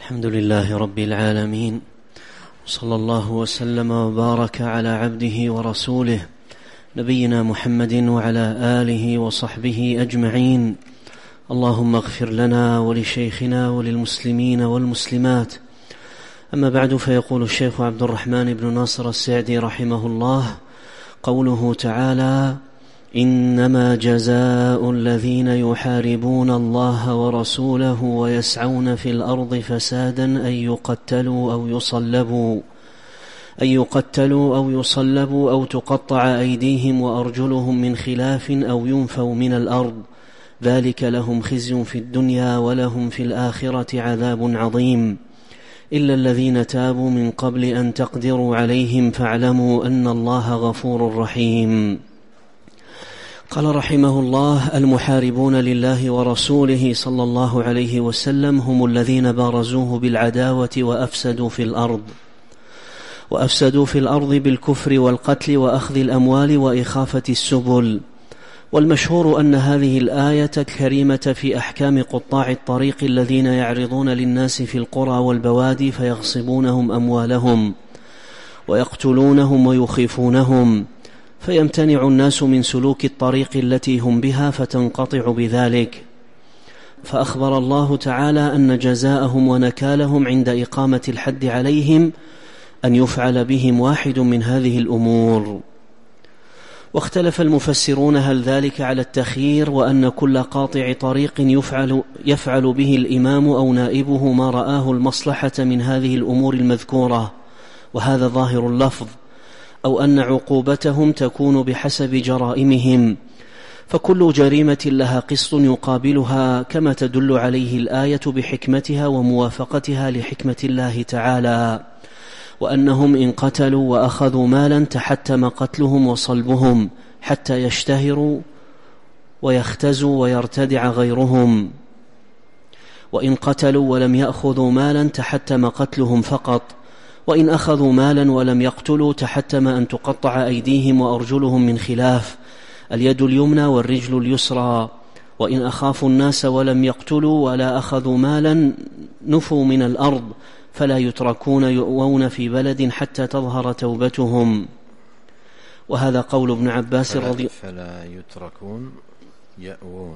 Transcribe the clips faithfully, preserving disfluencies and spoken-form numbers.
الحمد لله رب العالمين، صلى الله وسلم وبارك على عبده ورسوله نبينا محمد وعلى آله وصحبه أجمعين. اللهم اغفر لنا ولشيخنا وللمسلمين والمسلمات. أما بعد، فيقول الشيخ عبد الرحمن بن ناصر السعدي رحمه الله: قوله تعالى: إنما جزاء الذين يحاربون الله ورسوله ويسعون في الأرض فسادا أن يقتلوا أو يصلبوا أن يقتلوا أو يصلبوا أو تقطع أيديهم وأرجلهم من خلاف أو ينفوا من الأرض، ذلك لهم خزي في الدنيا ولهم في الآخرة عذاب عظيم، إلا الذين تابوا من قبل أن تقدروا عليهم فاعلموا أن الله غفور رحيم. قال رحمه الله: المحاربون لله ورسوله صلى الله عليه وسلم هم الذين بارزوه بالعداوة وأفسدوا في الأرض وأفسدوا في الأرض بالكفر والقتل وأخذ الأموال وإخافة السبل. والمشهور أن هذه الآية الكريمة في أحكام قطاع الطريق الذين يعرضون للناس في القرى والبوادي فيغصبونهم أموالهم ويقتلونهم ويخيفونهم، فيمتنع الناس من سلوك الطريق التي هم بها فتنقطع بذلك. فأخبر الله تعالى أن جزاءهم ونكالهم عند إقامة الحد عليهم أن يفعل بهم واحد من هذه الأمور. واختلف المفسرون هل ذلك على التخيير، وأن كل قاطع طريق يفعل, يفعل به الإمام أو نائبه ما رآه المصلحة من هذه الأمور المذكورة، وهذا ظاهر اللفظ، أو أن عقوبتهم تكون بحسب جرائمهم، فكل جريمة لها قسط يقابلها، كما تدل عليه الآية بحكمتها وموافقتها لحكمة الله تعالى، وأنهم إن قتلوا وأخذوا مالا تحتم قتلهم وصلبهم حتى يشتهروا ويختزوا ويرتدع غيرهم، وإن قتلوا ولم يأخذوا مالا تحتم قتلهم فقط، وإن أخذوا مالا ولم يقتلوا تحتم أن تقطع أيديهم وأرجلهم من خلاف، اليد اليمنى والرجل اليسرى. وإن أخافوا الناس ولم يقتلوا ولا أخذوا مالا نفوا من الأرض، فلا يتركون يؤوون في بلد حتى تظهر توبتهم. وهذا قول ابن عباس رضي فلا يتركون يأوون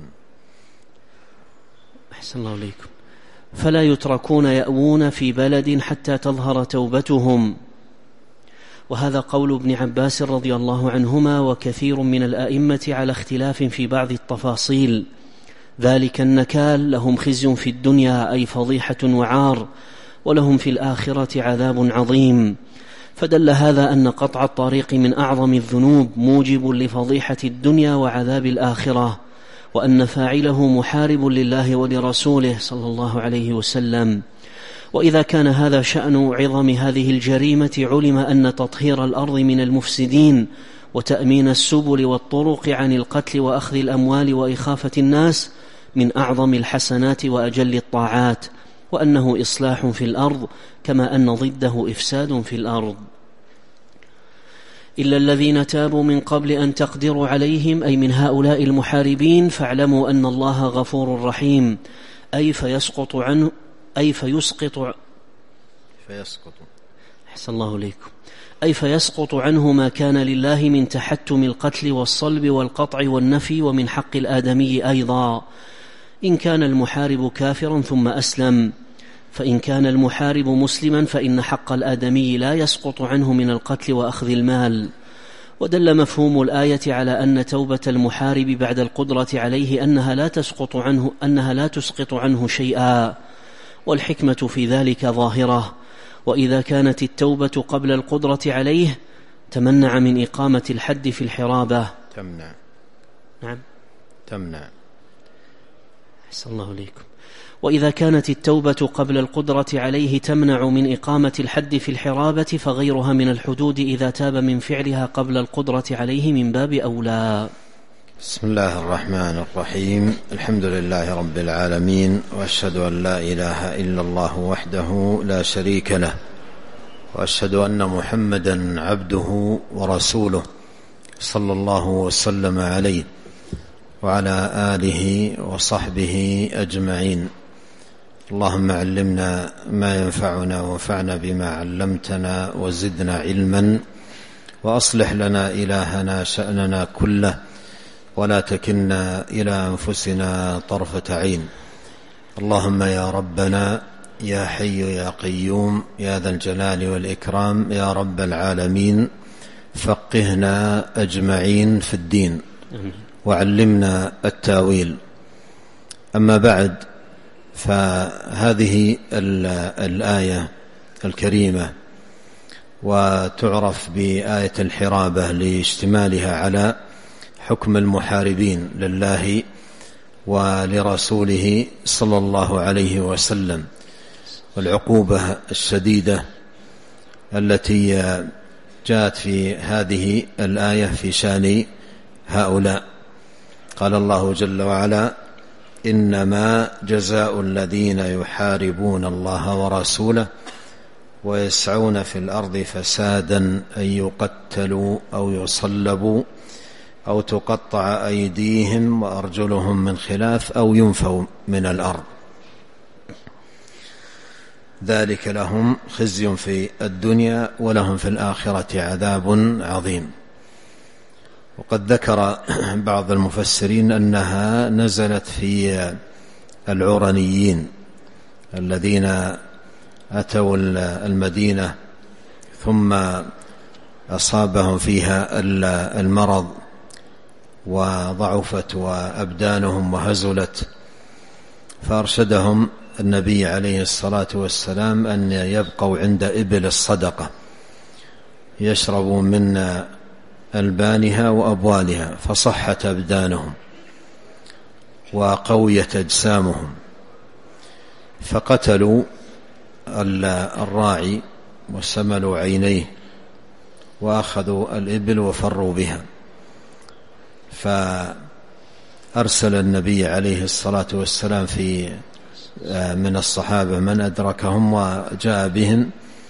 أحسن الله عليكم فلا يتركون يأوون في بلد حتى تظهر توبتهم. وهذا قول ابن عباس رضي الله عنهما وكثير من الآئمة على اختلاف في بعض التفاصيل. ذلك النكال لهم خزي في الدنيا أي فضيحة وعار، ولهم في الآخرة عذاب عظيم. فدل هذا أن قطع الطريق من أعظم الذنوب موجب لفضيحة الدنيا وعذاب الآخرة، وأن فاعله محارب لله ولرسوله صلى الله عليه وسلم. وإذا كان هذا شأن عظم هذه الجريمة، علم أن تطهير الأرض من المفسدين وتأمين السبل والطرق عن القتل وأخذ الأموال وإخافة الناس من أعظم الحسنات وأجل الطاعات، وأنه إصلاح في الأرض، كما أن ضده إفساد في الأرض. إلا الذين تابوا من قبل أن تقدروا عليهم، أي من هؤلاء المحاربين، فاعلموا أن الله غفور رحيم، أي فيسقط عنه أي فيسقط فيسقط أحسن الله عليكم أي فيسقط عنه ما كان لله من تحتم القتل والصلب والقطع والنفي، ومن حق الآدمي أيضا، إن كان المحارب كافرا ثم أسلم. فإن كان المحارب مسلما فإن حق الآدمي لا يسقط عنه من القتل وأخذ المال. ودل مفهوم الآية على أن توبة المحارب بعد القدرة عليه أنها لا تسقط عنه أنها لا تسقط عنه شيئا، والحكمة في ذلك ظاهرة. وإذا كانت التوبة قبل القدرة عليه تمنع من إقامة الحد في الحرابة. تمنع نعم تمنع أحسن الله عليكم وإذا كانت التوبة قبل القدرة عليه تمنع من إقامة الحد في الحرابة، فغيرها من الحدود إذا تاب من فعلها قبل القدرة عليه من باب أولى. بسم الله الرحمن الرحيم. الحمد لله رب العالمين، وأشهد أن لا إله إلا الله وحده لا شريك له، وأشهد أن محمدا عبده ورسوله صلى الله وسلم عليه وعلى آله وصحبه أجمعين. اللهم علمنا ما ينفعنا وانفعنا بما علمتنا وزدنا علما، وأصلح لنا إلهنا شأننا كله، ولا تكلنا إلى أنفسنا طرفة عين. اللهم يا ربنا يا حي يا قيوم يا ذا الجلال والإكرام يا رب العالمين، فقهنا أجمعين في الدين وعلمنا التاويل. أما بعد، فهذه الآية الكريمة وتعرف بآية الحرابة لاشتمالها على حكم المحاربين لله ولرسوله صلى الله عليه وسلم، والعقوبة الشديدة التي جاءت في هذه الآية في شان هؤلاء. قال الله جل وعلا: إنما جزاء الذين يحاربون الله ورسوله ويسعون في الأرض فسادا أن يقتلوا أو يصلبوا أو تقطع أيديهم وأرجلهم من خلاف أو ينفوا من الأرض، ذلك لهم خزي في الدنيا ولهم في الآخرة عذاب عظيم. وقد ذكر بعض المفسرين أنها نزلت في العرنيين الذين أتوا المدينة ثم أصابهم فيها المرض وضعفت وأبدانهم وهزلت، فأرشدهم النبي عليه الصلاة والسلام أن يبقوا عند إبل الصدقة يشربوا من ألبانها وأبوالها، فصحت أبدانهم وقويت أجسامهم، فقتلوا الراعي وسملوا عينيه وأخذوا الإبل وفروا بها. فأرسل النبي عليه الصلاة والسلام في من الصحابة من أدركهم وجاء بهم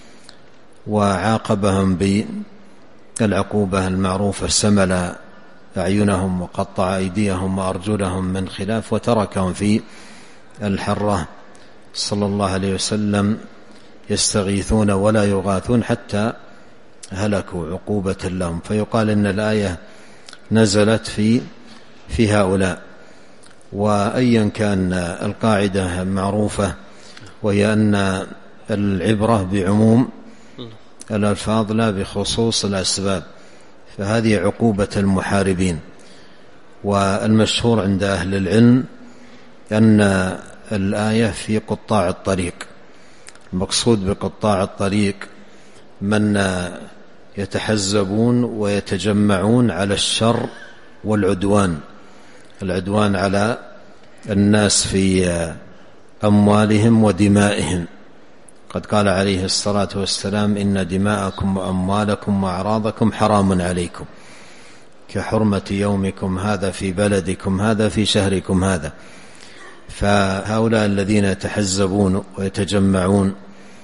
وعاقبهم بالعقوبة المعروفة: سمل أعينهم وقطع أيديهم وأرجلهم من خلاف وتركهم في الحرة صلى الله عليه وسلم يستغيثون ولا يغاثون حتى هلكوا عقوبة لهم. فيقال إن الآية نزلت في في هؤلاء. وأيا كان القاعدة معروفة، وهي أن العبرة بعموم الألفاظ لا بخصوص الأسباب، فهذه عقوبة المحاربين. والمشهور عند أهل العلم أن الآية في قطاع الطريق، المقصود بقطاع الطريق من يتحزبون ويتجمعون على الشر والعدوان، العدوان على الناس في أموالهم ودمائهم. قد قال عليه الصلاة والسلام: إن دماءكم وأموالكم وأعراضكم حرام عليكم كحرمة يومكم هذا في بلدكم هذا في شهركم هذا. فهؤلاء الذين يتحزبون ويتجمعون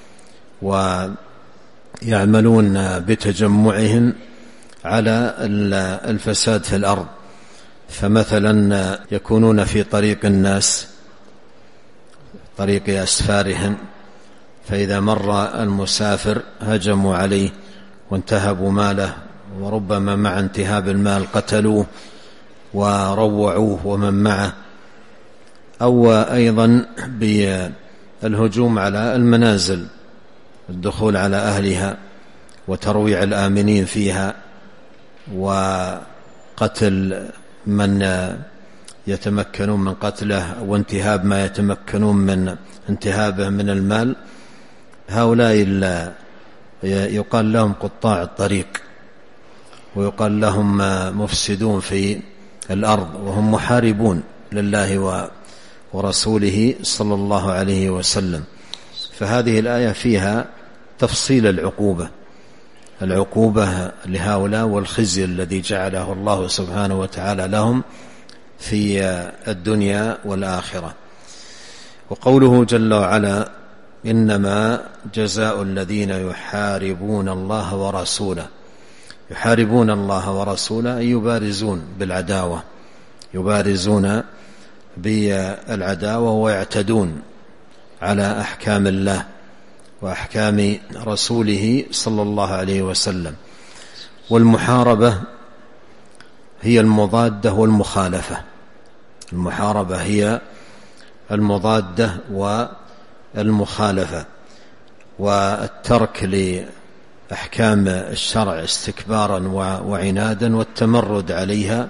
ويعملون بتجمعهم على الفساد في الأرض، فمثلا يكونون في طريق الناس، طريق أسفارهم، فإذا مر المسافر هجموا عليه وانتهبوا ماله، وربما مع انتهاب المال قتلوه وروعوه ومن معه. أو أيضا بالهجوم على المنازل، الدخول على أهلها وترويع الآمنين فيها وقتل من يتمكنون من قتله وانتهاب ما يتمكنون من انتهابه من المال. هؤلاء يقال لهم قطاع الطريق، ويقال لهم مفسدون في الأرض، وهم محاربون لله ورسوله صلى الله عليه وسلم. فهذه الآية فيها تفصيل العقوبة العقوبة لهؤلاء والخزي الذي جعله الله سبحانه وتعالى لهم في الدنيا والآخرة. وقوله جل وعلا: إنما جزاء الذين يحاربون الله ورسوله. يحاربون الله ورسوله أي يبارزون بالعداوة، يبارزون بالعداوة ويعتدون على أحكام الله وأحكام رسوله صلى الله عليه وسلم. والمحاربة هي المضادة والمخالفة. المحاربة هي المضادة والمخالفة، والترك لأحكام الشرع استكبارا وعنادا والتمرد عليها،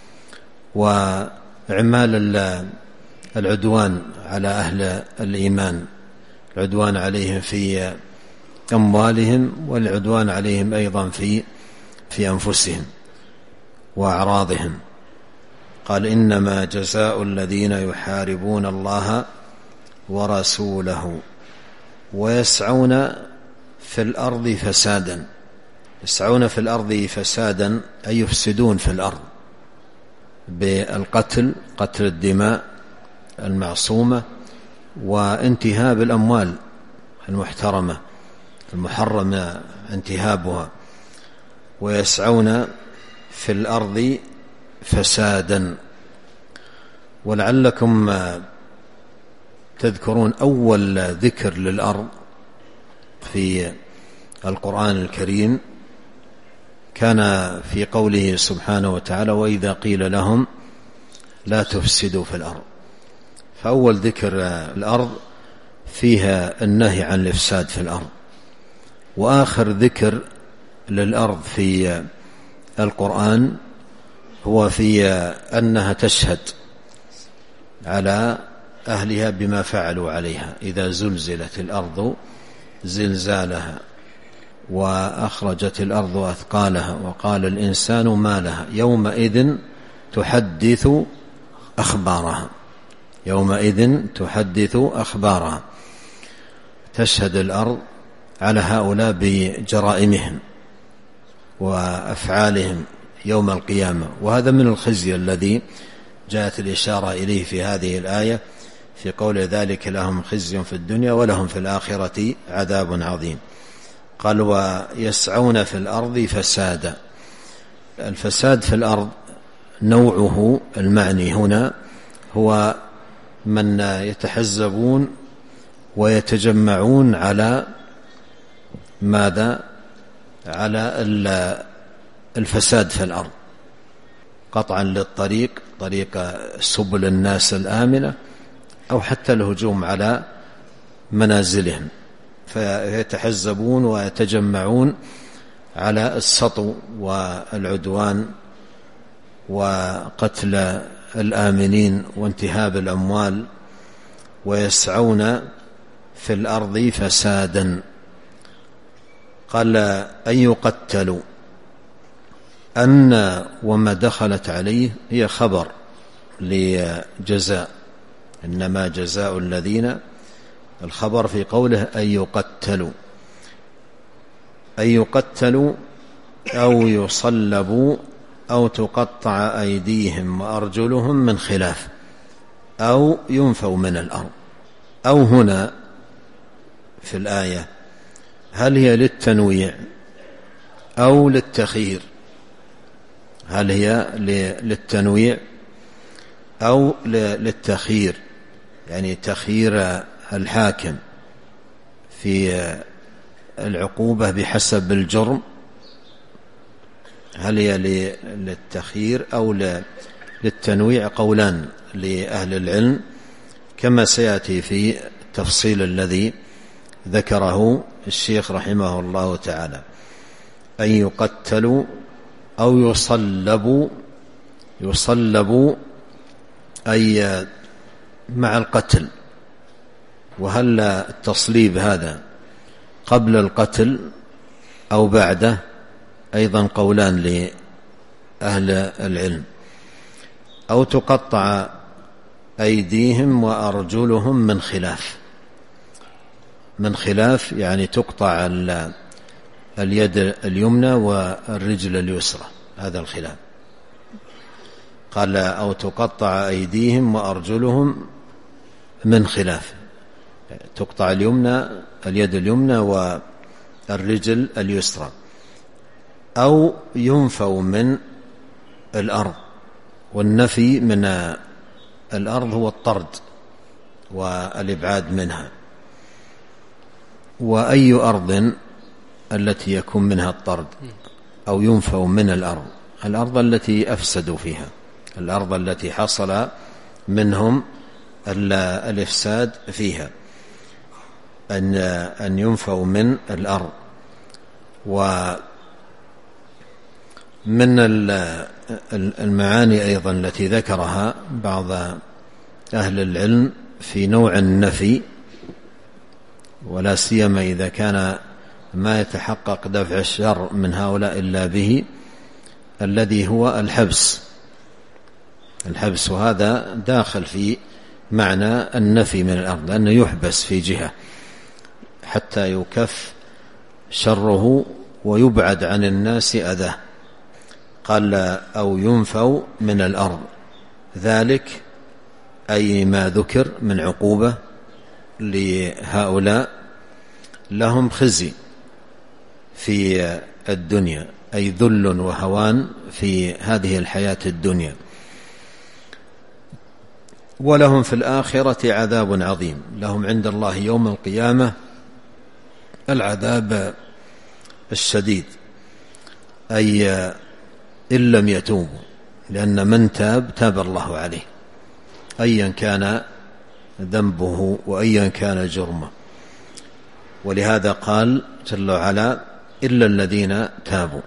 وإعمال العدوان على أهل الإيمان، العدوان عليهم في أموالهم والعدوان عليهم أيضا في في أنفسهم وأعراضهم. قال إنما جزاء الذين يحاربون الله ورسوله ويسعون في الأرض فسادا. يسعون في الأرض فسادا أي يفسدون في الأرض بالقتل، قتل الدماء المعصومة، وانتهاب الأموال المحترمة المحرم انتهابها. ويسعون في الأرض فسادا. ولعلكم تذكرون أول ذكر للأرض في القرآن الكريم كان في قوله سبحانه وتعالى وإذا قيل لهم لا تفسدوا في الأرض. فأول ذكر الأرض فيها النهي عن الإفساد في الأرض. وآخر ذكر للأرض في القرآن هو في أنها تشهد على أهلها بما فعلوا عليها إذا زلزلت الأرض زلزالها وأخرجت الأرض أثقالها وقال الإنسان ما لها يومئذ تحدث أخبارها. يومئذ تحدث أخبارها. تشهد الأرض على هؤلاء بجرائمهم وأفعالهم يوم القيامة. وهذا من الخزي الذي جاءت الإشارة إليه في هذه الآية في قول ذلك لهم خزي في الدنيا ولهم في الآخرة عذاب عظيم. قال ويسعون في الأرض فسادا. الفساد في الأرض نوعه المعني هنا هو من يتحزبون ويتجمعون على ماذا؟ على الفساد في الأرض، قطعا للطريق، طريق سبل الناس الآمنة، أو حتى الهجوم على منازلهم، فيتحزبون ويتجمعون على السطو والعدوان وقتل الآمنين وانتهاب الأموال. ويسعون في الأرض فسادا. قال أن يقتلوا. أن وما دخلت عليه هي خبر لجزاء، إنما جزاء الذين، الخبر في قوله أن يقتلوا، أن يقتلوا أو يصلبوا أو تقطع أيديهم وأرجلهم من خلاف أو ينفوا من الأرض. أو هنا في الآية هل هي للتنويع أو للتخيير؟ هل هي للتنويع أو للتخيير؟ يعني تخيير الحاكم في العقوبة بحسب الجرم. هل هي للتخيير أو للتنويع؟ قولان لأهل العلم كما سيأتي في التفصيل الذي ذكره الشيخ رحمه الله تعالى. أن يقتلوا أو يصلبوا. يصلبوا أي مع القتل. وهل التصليب هذا قبل القتل أو بعده؟ أيضا قولان لأهل العلم. أو تقطع أيديهم وأرجلهم من خلاف. من خلاف يعني تقطع اليد اليمنى والرجل اليسرى، هذا الخلاف. قال أو تقطع أيديهم وأرجلهم من خلاف، تقطع اليمنى اليد اليمنى والرجل اليسرى. أو ينفوا من الأرض. والنفي من الأرض هو الطرد والإبعاد منها، وأي أرض التي يكون منها الطرد أو ينفوا من الأرض؟ الأرض التي أفسدوا فيها، الأرض التي حصل منهم الإفساد فيها، أن أن ينفوا من الأرض. ومن المعاني أيضا التي ذكرها بعض أهل العلم في نوع النفي، ولا سيما إذا كان ما يتحقق دفع الشر من هؤلاء إلا به، الذي هو الحبس. الحبس وهذا داخل في معنى النفي من الأرض، لأنه يحبس في جهة حتى يكف شره ويبعد عن الناس أذاه. قال أو ينفوا من الأرض، ذلك أي ما ذكر من عقوبة لهؤلاء لهم خزي في الدنيا، أي ذل وهوان في هذه الحياة الدنيا، ولهم في الآخرة عذاب عظيم. لهم عند الله يوم القيامة العذاب الشديد، أي إن لم يتوبوا، لأن من تاب تاب الله عليه أيا كان ذنبه وأيا كان جرمه. ولهذا قال جل وعلا إلا الذين تابوا،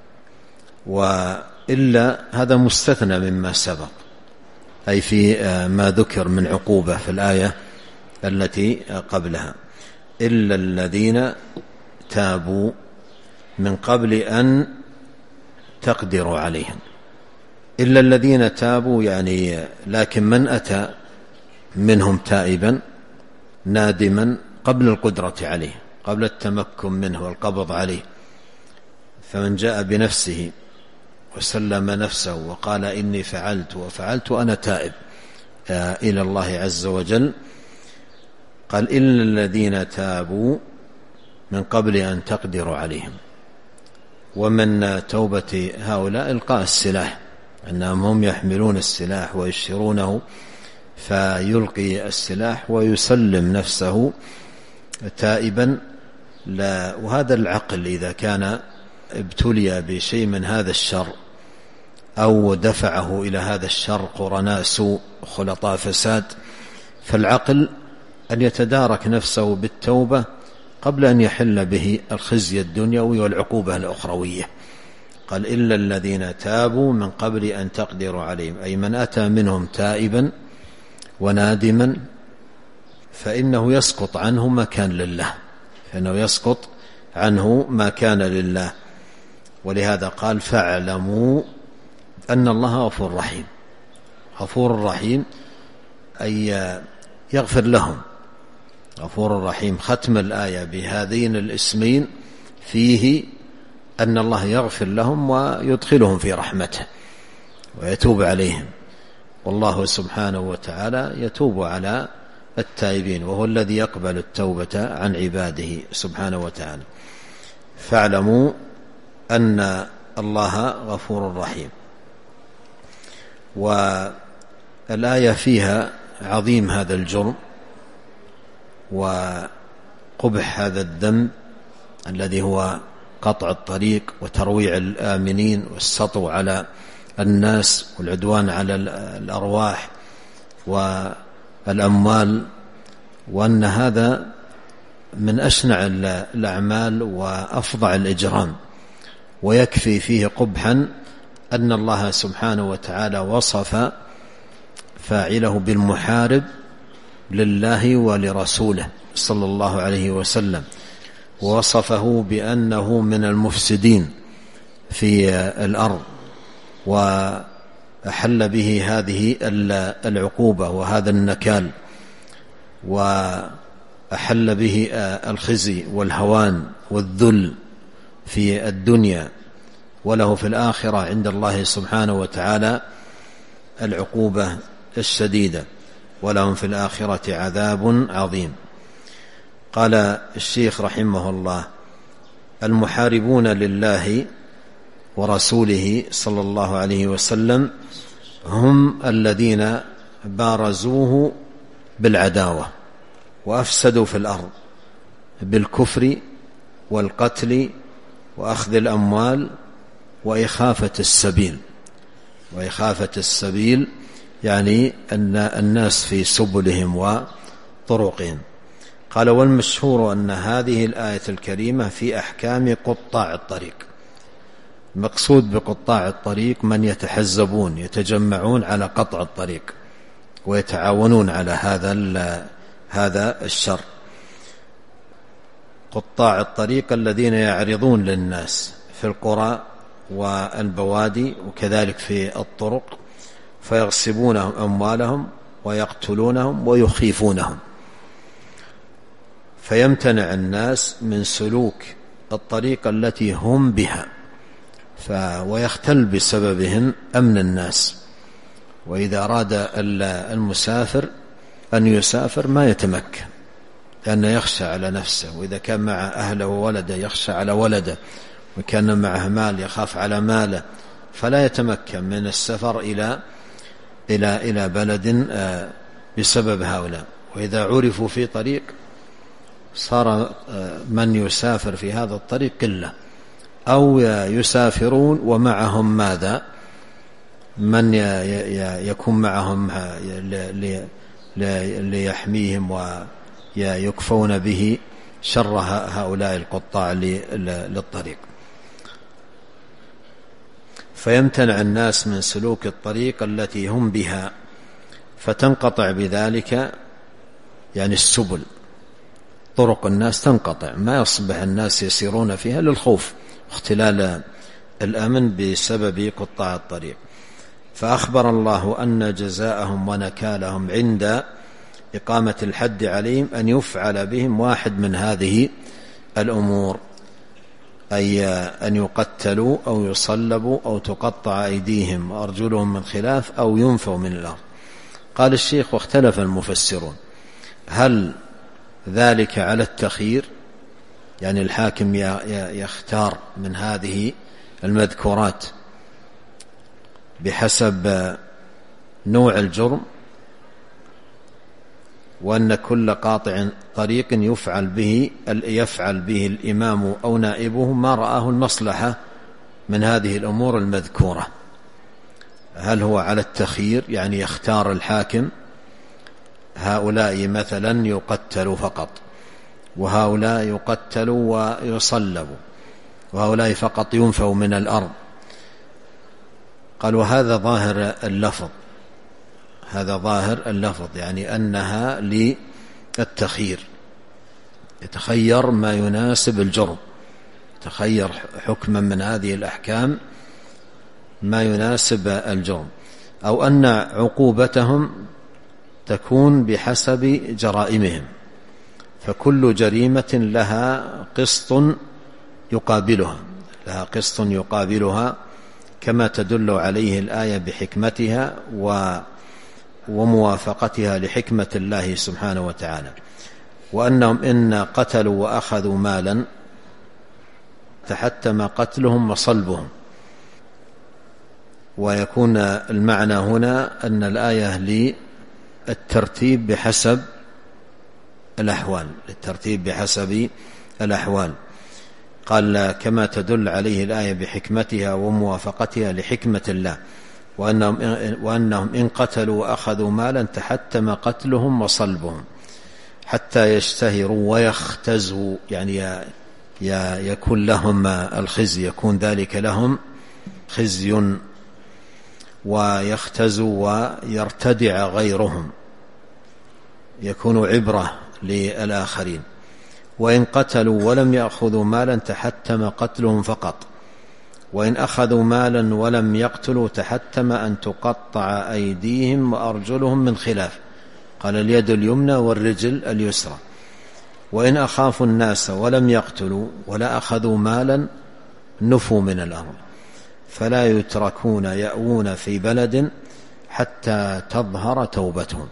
وإلا هذا مستثنى مما سبق، أي في ما ذكر من عقوبة في الآية التي قبلها، إلا الذين تابوا من قبل أن تقدروا عليهم. إلا الذين تابوا يعني لكن من أتى منهم تائبا نادما قبل القدرة عليه، قبل التمكن منه والقبض عليه، فمن جاء بنفسه وسلم نفسه وقال إني فعلت وفعلت وأنا تائب إلى الله عز وجل، قال إلا الذين تابوا من قبل أن تقدروا عليهم. ومن توبة هؤلاء إلقاء السلاح، أنهم هم يحملون السلاح ويشيرونه، فيلقي السلاح ويسلم نفسه تائبا. لا، وهذا العقل إذا كان ابتلي بشيء من هذا الشر أو دفعه إلى هذا الشر قرناء سوء خلطاء فساد، فالعقل أن يتدارك نفسه بالتوبة قبل أن يحل به الخزي الدنيوي والعقوبة الأخروية. قال إلا الذين تابوا من قبل أن تقدروا عليهم، أي من أتى منهم تائبا ونادما فإنه يسقط عنه ما كان لله، فإنه يسقط عنه ما كان لله. ولهذا قال فاعلموا أن الله غفور رحيم. غفور رحيم أي يغفر لهم، غفور رحيم. ختم الآية بهذين الاسمين فيه أن الله يغفر لهم ويدخلهم في رحمته ويتوب عليهم، والله سبحانه وتعالى يتوب على التائبين، وهو الذي يقبل التوبة عن عباده سبحانه وتعالى. فاعلموا أن الله غفور رحيم. والآية فيها عظيم هذا الجرم وقبح هذا الذنب الذي هو قطع الطريق وترويع الآمنين والسطو على الناس والعدوان على الأرواح والأموال، وأن هذا من أشنع الأعمال وأفظع الإجرام. ويكفي فيه قبحا أن الله سبحانه وتعالى وصف فاعله بالمحارب لله ولرسوله صلى الله عليه وسلم، ووصفه بأنه من المفسدين في الأرض، وأحل به هذه العقوبة وهذا النكال، وأحل به الخزي والهوان والذل في الدنيا، وله في الآخرة عند الله سبحانه وتعالى العقوبة الشديدة، ولهم في الآخرة عذاب عظيم. قال الشيخ رحمه الله المحاربون لله ورسوله صلى الله عليه وسلم هم الذين بارزوه بالعداوة وأفسدوا في الأرض بالكفر والقتل وأخذ الأموال وإخافة السبيل. وإخافة السبيل يعني أن الناس في سبلهم وطرقهم. قال: والمشهور أن هذه الآية الكريمة في أحكام قطاع الطريق. المقصود بقطاع الطريق من يتحزبون يتجمعون على قطع الطريق ويتعاونون على هذا هذا الشر. قطاع الطريق الذين يعرضون للناس في القرى والبوادي وكذلك في الطرق فيغصبون أموالهم ويقتلونهم ويخيفونهم، فيمتنع الناس من سلوك الطريق التي هم بها، ويختل بسببهم أمن الناس. وإذا أراد المسافر أن يسافر ما يتمكن لأنه يخشى على نفسه، وإذا كان مع أهله وولده يخشى على ولده، وكان معه مال يخاف على ماله، فلا يتمكن من السفر إلى إلى إلى بلد بسبب هؤلاء. وإذا عرفوا في طريق صار من يسافر في هذا الطريق قلة، أو يسافرون ومعهم ماذا؟ من يكون معهم ليحميهم ويكفون به شر هؤلاء القطاع للطريق. فيمتنع الناس من سلوك الطريق التي هم بها، فتنقطع بذلك يعني السبل، طرق الناس تنقطع، ما يصبح الناس يسيرون فيها للخوف واختلال الأمن بسبب قطاع الطريق. فأخبر الله أن جزاءهم ونكالهم عند إقامة الحد عليهم أن يفعل بهم واحد من هذه الأمور، أي أن يقتلوا أو يصلبوا أو تقطع أيديهم وأرجلهم من خلاف أو ينفوا من الأرض. قال الشيخ: واختلف المفسرون هل ذلك على التخيير، يعني الحاكم يختار من هذه المذكورات بحسب نوع الجرم، وأن كل قاطع طريق يفعل به يفعل به الإمام أو نائبه ما رآه المصلحة من هذه الأمور المذكورة. هل هو على التخيير يعني يختار الحاكم هؤلاء مثلا يقتلوا فقط، وهؤلاء يقتلوا ويصلبوا، وهؤلاء فقط ينفوا من الأرض؟ قال: وهذا ظاهر اللفظ، هذا ظاهر اللفظ يعني أنها للتخيير، يتخير ما يناسب الجرم، يتخير حكما من هذه الأحكام ما يناسب الجرم، أو أن عقوبتهم تكون بحسب جرائمهم، فكل جريمة لها قسط يقابلها لها قسط يقابلها كما تدل عليه الآية بحكمتها وموافقتها لحكمة الله سبحانه وتعالى. وأنهم إن قتلوا وأخذوا مالا تحتم قتلهم وصلبهم. ويكون المعنى هنا أن الآية للترتيب بحسب الأحوال للترتيب بحسب الأحوال قال: كما تدل عليه الآية بحكمتها وموافقتها لحكمة الله. وأنهم, وأنهم إن قتلوا وأخذوا مالا تحتم قتلهم وصلبهم حتى يشتهروا ويختزوا، يعني يكون لهم الخزي، يكون ذلك لهم خزي، ويختزوا ويرتدع غيرهم، يكون عبرة للآخرين. وإن قتلوا ولم يأخذوا مالا تحتم قتلهم فقط، وإن أخذوا مالا ولم يقتلوا تحتم أن تقطع أيديهم وأرجلهم من خلاف، قال: اليد اليمنى والرجل اليسرى. وإن أخافوا الناس ولم يقتلوا ولا أخذوا مالا نفوا من الأرض، فلا يتركون يأوون في بلد حتى تظهر توبتهم.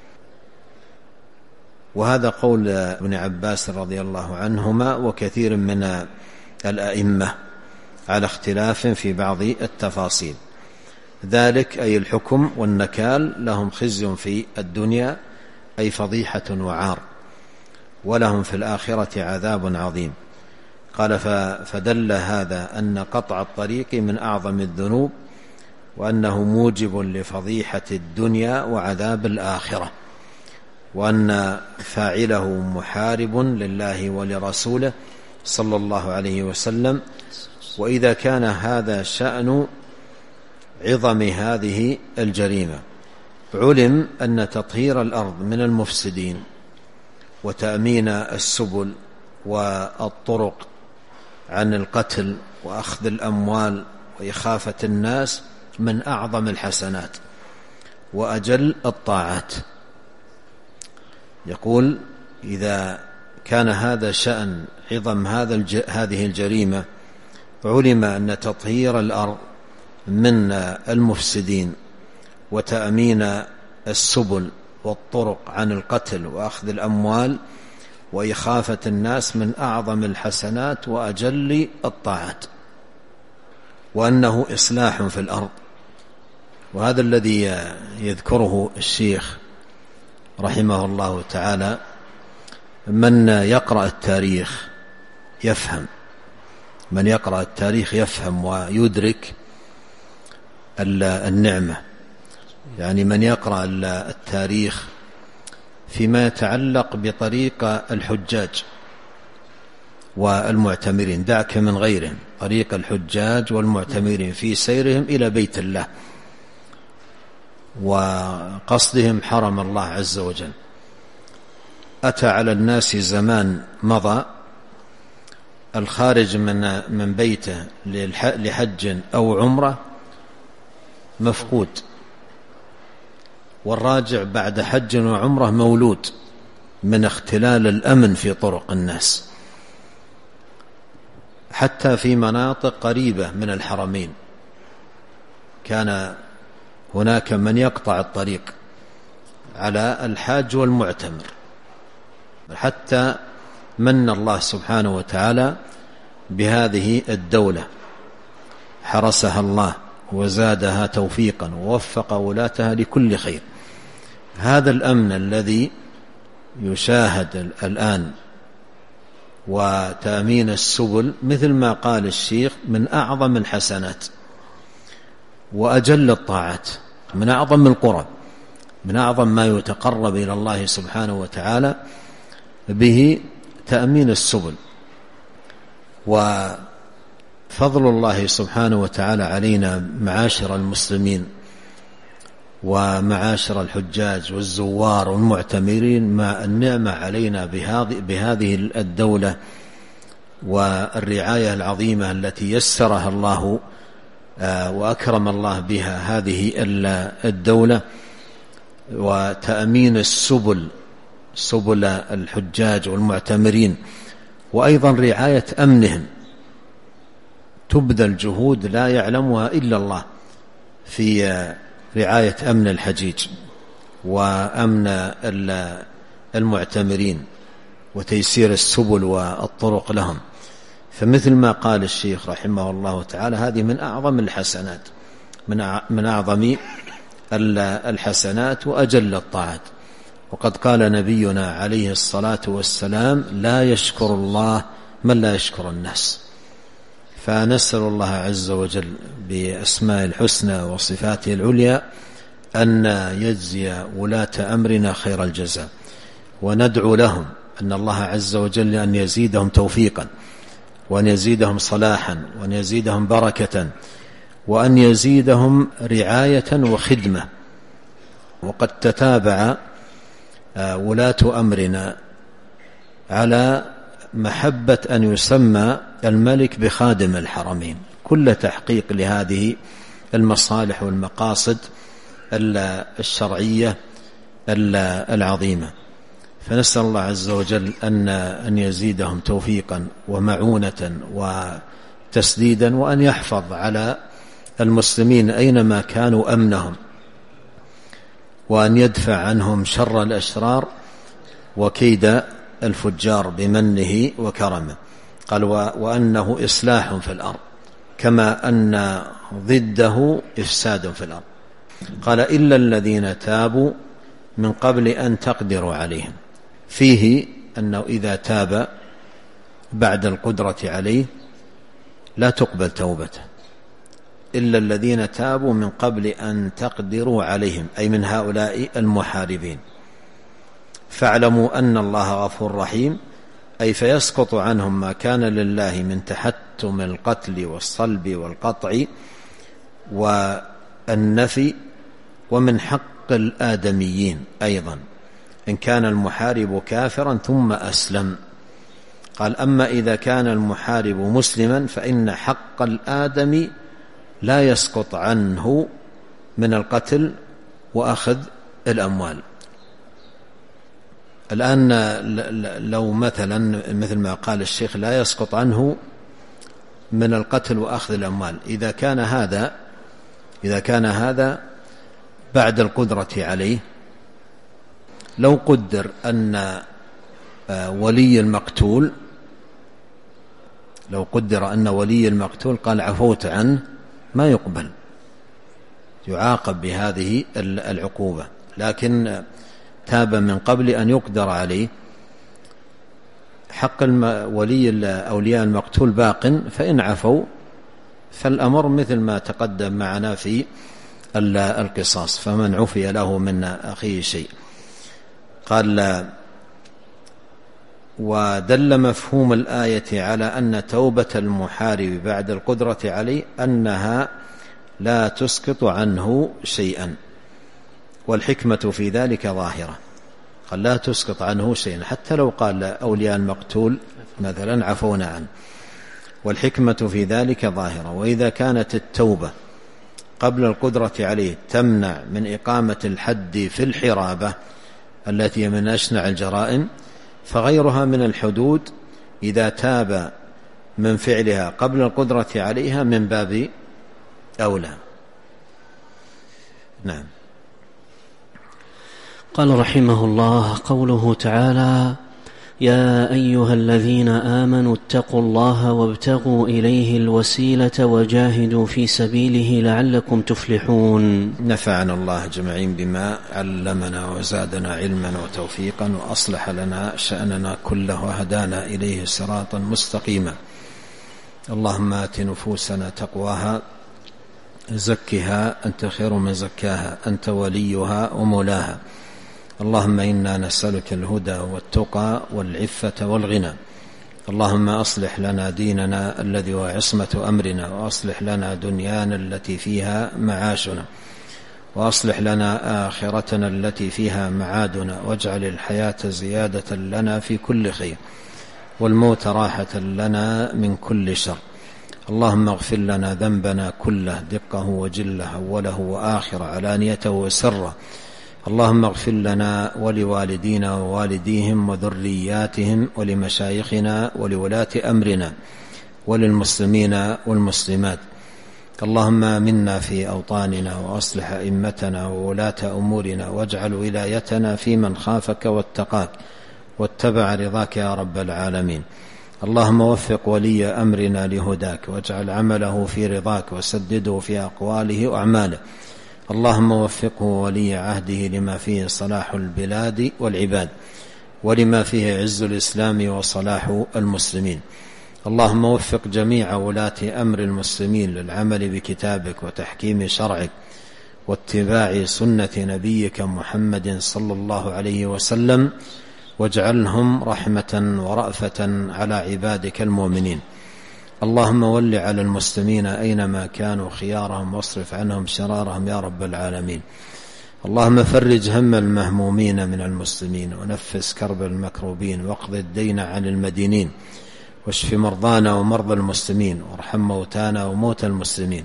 وهذا قول ابن عباس رضي الله عنهما وكثير من الأئمة على اختلاف في بعض التفاصيل. ذلك أي الحكم والنكال لهم خزي في الدنيا، أي فضيحة وعار، ولهم في الآخرة عذاب عظيم. قال فدل هذا أن قطع الطريق من أعظم الذنوب، وأنه موجب لفضيحة الدنيا وعذاب الآخرة، وأن فاعله محارب لله ولرسوله صلى الله عليه وسلم. وإذا كان هذا شأن عظم هذه الجريمة، علم أن تطهير الأرض من المفسدين وتأمين السبل والطرق عن القتل وأخذ الأموال وإخافة الناس من أعظم الحسنات وأجل الطاعات. يقول إذا كان هذا شأن عظم هذا هذه الجريمة، علم أن تطهير الأرض من المفسدين وتأمين السبل والطرق عن القتل وأخذ الأموال وإخافة الناس من أعظم الحسنات وأجل الطاعات، وأنه إصلاح في الأرض. وهذا الذي يذكره الشيخ رحمه الله تعالى. من يقرأ التاريخ يفهم، من يقرأ التاريخ يفهم ويدرك النعمة. يعني من يقرأ التاريخ فيما يتعلق بطريق الحجاج والمعتمرين، دعك من غيرهم، طريق الحجاج والمعتمرين في سيرهم إلى بيت الله وقصدهم حرم الله عز وجل. أتى على الناس زمان مضى الخارج من من بيته لحج أو عمرة مفقود، والراجع بعد حج وعمرة مولود، من اختلال الأمن في طرق الناس. حتى في مناطق قريبة من الحرمين كان هناك من يقطع الطريق على الحاج والمعتمر، حتى من الله سبحانه وتعالى بهذه الدولة، حرسها الله وزادها توفيقا ووفق ولاتها لكل خير. هذا الأمن الذي يشاهد الآن وتأمين السبل، مثل ما قال الشيخ، من أعظم الحسنات وأجل الطاعات، من أعظم القرب، من أعظم ما يتقرب إلى الله سبحانه وتعالى به تأمين السبل. وفضل الله سبحانه وتعالى علينا معاشر المسلمين ومعاشر الحجاج والزوار والمعتمرين، مع النعمة علينا بهذه الدولة والرعاية العظيمة التي يسرها الله وأكرم الله بها هذه الدولة، وتأمين السبل، سبل الحجاج والمعتمرين، وأيضا رعاية أمنهم. تبذل جهود لا يعلمها إلا الله في رعاية أمن الحجيج وأمن المعتمرين وتيسير السبل والطرق لهم. فمثل ما قال الشيخ رحمه الله تعالى، هذه من أعظم الحسنات، من أعظم الحسنات وأجل الطاعات. وقد قال نبينا عليه الصلاة والسلام: لا يشكر الله من لا يشكر الناس. فنسأل الله عز وجل بأسماء الحسنى وصفاته العليا أن يجزي ولاة أمرنا خير الجزاء، وندعو لهم أن الله عز وجل أن يزيدهم توفيقا، وأن يزيدهم صلاحا، وأن يزيدهم بركة، وأن يزيدهم رعاية وخدمة. وقد تتابع ولاة أمرنا على محبة أن يسمى الملك بخادم الحرمين، كل تحقيق لهذه المصالح والمقاصد الشرعية العظيمة. فنسأل الله عز وجل أن أن يزيدهم توفيقا ومعونة وتسديدا، وأن يحفظ على المسلمين أينما كانوا أمنهم، وأن يدفع عنهم شر الأشرار وكيد الفجار بمنه وكرمه. قال: وأنه إصلاح في الأرض، كما أن ضده إفساد في الأرض. قال: إلا الذين تابوا من قبل أن تقدروا عليهم. فيه أنه إذا تاب بعد القدرة عليه لا تقبل توبته إلا الذين تابوا من قبل أن تقدروا عليهم، أي من هؤلاء المحاربين. فاعلموا أن الله غفور رحيم، أي فيسقط عنهم ما كان لله من تحتم القتل والصلب والقطع والنفي، ومن حق الآدميين أيضا إن كان المحارب كافرا ثم أسلم. قال: أما إذا كان المحارب مسلما فإن حق الآدمي لا يسقط عنه من القتل وأخذ الأموال. الآن لو مثلا مثل ما قال الشيخ لا يسقط عنه من القتل وأخذ الأموال، إذا كان هذا إذا كان هذا بعد القدرة عليه، لو قدر أن ولي المقتول لو قدر أن ولي المقتول قال عفوت عنه، ما يقبل، يعاقب بهذه العقوبة. لكن تاب من قبل أن يقدر عليه، حق ولي أولياء المقتول باق، فإن عفوا فالأمر مثل ما تقدم معنا في القصاص، فمن عفي له من أخيه شيء. قال: ودل مفهوم الآية على أن توبة المحارب بعد القدرة عليه أنها لا تسقط عنه شيئا، والحكمة في ذلك ظاهرة. قال: لا تسقط عنه شيئا، حتى لو قال أولياء المقتول مثلا عفونا عنه، والحكمة في ذلك ظاهرة. وإذا كانت التوبة قبل القدرة عليه تمنع من إقامة الحد في الحرابة التي من أشنع الجرائم، فغيرها من الحدود إذا تاب من فعلها قبل القدرة عليها من باب أولى. نعم. قال رحمه الله: قوله تعالى: يا أيها الذين آمنوا اتقوا الله وابتغوا إليه الوسيلة وجاهدوا في سبيله لعلكم تفلحون. نفعنا الله جميعين بما علمنا وزادنا علما وتوفيقا، وأصلح لنا شأننا كله وهدانا إليه صراطا مستقيما. اللهم آت نفوسنا تقواها زكها أنت خير من زكاها، أنت وليها ومولاها. اللهم إنا نسألك الهدى والتقى والعفة والغنى. اللهم أصلح لنا ديننا الذي هو عصمة أمرنا، وأصلح لنا دنيانا التي فيها معاشنا، وأصلح لنا آخرتنا التي فيها معادنا، واجعل الحياة زيادة لنا في كل خير، والموت راحة لنا من كل شر. اللهم اغفر لنا ذنبنا كله دقه وجله، أوله وآخر، علانيته وسره. اللهم اغفر لنا ولوالدينا ووالديهم وذرياتهم ولمشايخنا ولولاة أمرنا وللمسلمين والمسلمات. اللهم آمنا في أوطاننا، وأصلح أئمتنا وولاة أمورنا، واجعل ولايتنا في من خافك واتقاك واتبع رضاك يا رب العالمين. اللهم وفق ولي أمرنا لهداك، واجعل عمله في رضاك، وسدده في أقواله وأعماله. اللهم وفقه ولي عهده لما فيه صلاح البلاد والعباد، ولما فيه عز الإسلام وصلاح المسلمين. اللهم وفق جميع ولاة أمر المسلمين للعمل بكتابك وتحكيم شرعك واتباع سنة نبيك محمد صلى الله عليه وسلم، واجعلهم رحمة ورأفة على عبادك المؤمنين. اللهم ول على المسلمين أينما كانوا خيارهم، واصرف عنهم شرارهم يا رب العالمين. اللهم فرج هم المهمومين من المسلمين، ونفس كرب المكروبين، واقض الدين عن المدينين، واشف مرضانا ومرضى المسلمين، وارحم موتانا وموتى المسلمين.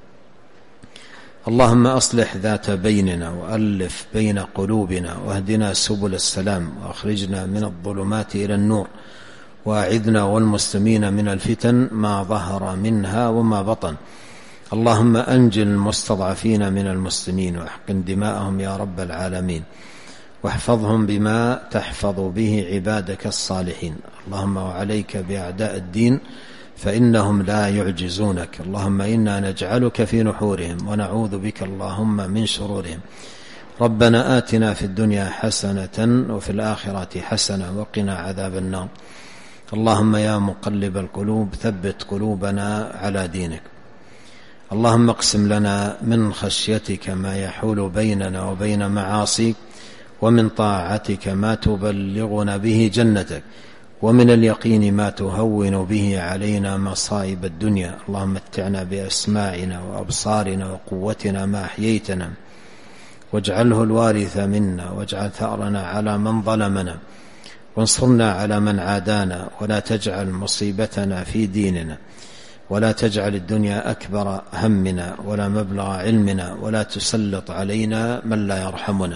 اللهم أصلح ذات بيننا، وألف بين قلوبنا، واهدنا سبل السلام، وأخرجنا من الظلمات إلى النور، وأعذنا والمسلمين من الفتن ما ظهر منها وما بطن. اللهم أنجل المستضعفين من المسلمين، واحقن دماءهم يا رب العالمين، واحفظهم بما تحفظ به عبادك الصالحين. اللهم وعليك بأعداء الدين فإنهم لا يعجزونك. اللهم إنا نجعلك في نحورهم، ونعوذ بك اللهم من شرورهم. ربنا آتنا في الدنيا حسنة وفي الآخرة حسنة وقنا عذاب النار. اللهم يا مقلب القلوب ثبت قلوبنا على دينك. اللهم اقسم لنا من خشيتك ما يحول بيننا وبين معاصيك، ومن طاعتك ما تبلغنا به جنتك، ومن اليقين ما تهون به علينا مصائب الدنيا. اللهم متعنا بأسماعنا وأبصارنا وقوتنا ما أحييتنا، واجعله الوارث منا، واجعل ثأرنا على من ظلمنا، وانصرنا على من عادانا، ولا تجعل مصيبتنا في ديننا، ولا تجعل الدنيا أكبر همنا ولا مبلغ علمنا، ولا تسلط علينا من لا يرحمنا.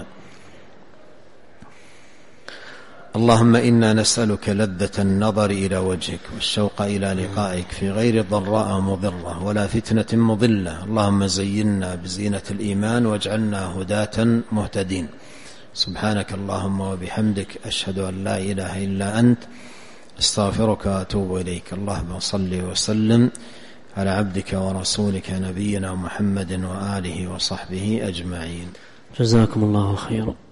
اللهم إنا نسألك لذة النظر إلى وجهك والشوق إلى لقائك في غير ضراء مضرة ولا فتنة مضلة. اللهم زينا بزينة الإيمان واجعلنا هداة مهتدين. سبحانك اللهم وبحمدك، أشهد أن لا إله إلا أنت، استغفرك وأتوب إليك. اللهم صل وسلم على عبدك ورسولك نبينا محمد وآله وصحبه أجمعين. جزاكم الله خيرا.